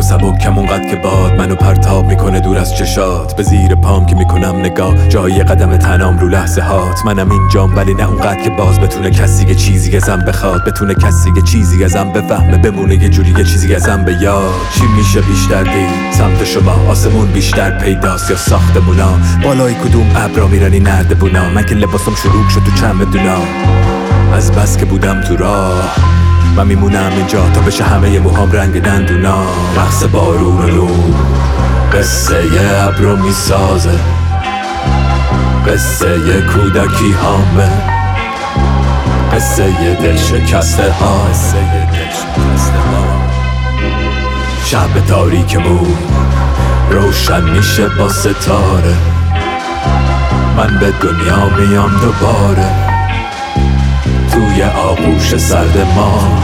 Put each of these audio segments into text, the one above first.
سبکم اونقدر که باد منو پرتاب میکنه دور از چشات. به زیر پام که میکنم نگاه جای قدم تنام رو لحظه هات. منم اینجام ولی نه اونقدر که باز بتونه کسی یه چیزی ازم بخواد، بتونه کسی یه چیزی ازم بفهمه، بمونه یه جوری یه چیزی ازم به یاد. چی میشه بیشتر دید سمت شما؟ آسمون بیشتر پیداست یا ساختمونا؟ بالای کدوم ابرا میرنی نردبونا؟ من که لباسم شروع شد تو چمدونا. از بس که بودم تو راه من میمونم اینجا تا بشه همه موهام رنگ دندونا. رقص بارون و نور قصه ی ابرو میسازه، قصه ی کودکی هامه، قصه ی دل شکسته ها. شب تاریکمون روشن میشه با ستاره. من به دنیا میام دوباره توی آغوش سرد ما.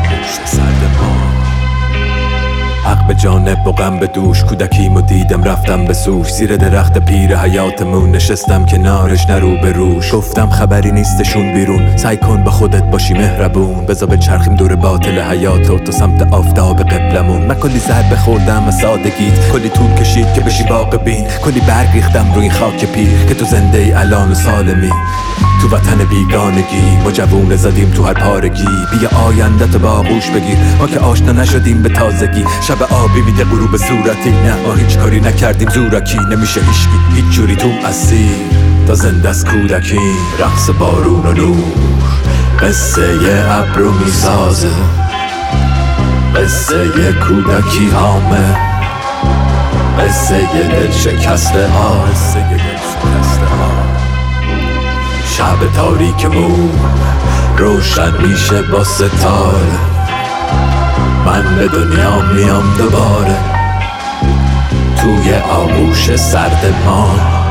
حق به جانب و غم به دوش، کودکیمو دیدم رفتم به سوش. زیر درخت پیر حیاتمون نشستم کنارش نرو به روش. گفتم خبری نیستشون بیرون، سعی کن به خودت باشی مهربون. بذار بچرخیم دور باطل حیاتو تو سمت آفتاب قبلمون. من کلی ضربه خوردم از سادگیت، کلی طول کشید که بشی واقع بین. کلی برگ ریختم روی این خاک پیر که تو زنده ای الان و سالمی. تو وطن بیگانگی ما جوونه زدیم تو هر پارگی. بیا آینده تو با آغوش بگیر، ما که آشنا نشدیم به تازگی. شب آبی میده غروب صورتی، نه ما هیچ کاری نکردیم زورکی. نمیشه هیچکی هیچ جوری تو اسیر تا زنده از کودکی. رقص بارون و نور قصه ی ابرو میسازه، قصه ی کودکی هامه، قصه ی دل شکسته ها. شب تاریکمون روشن میشه با ستاره. من به دنیا میام دوباره توی آغوش سرد ما.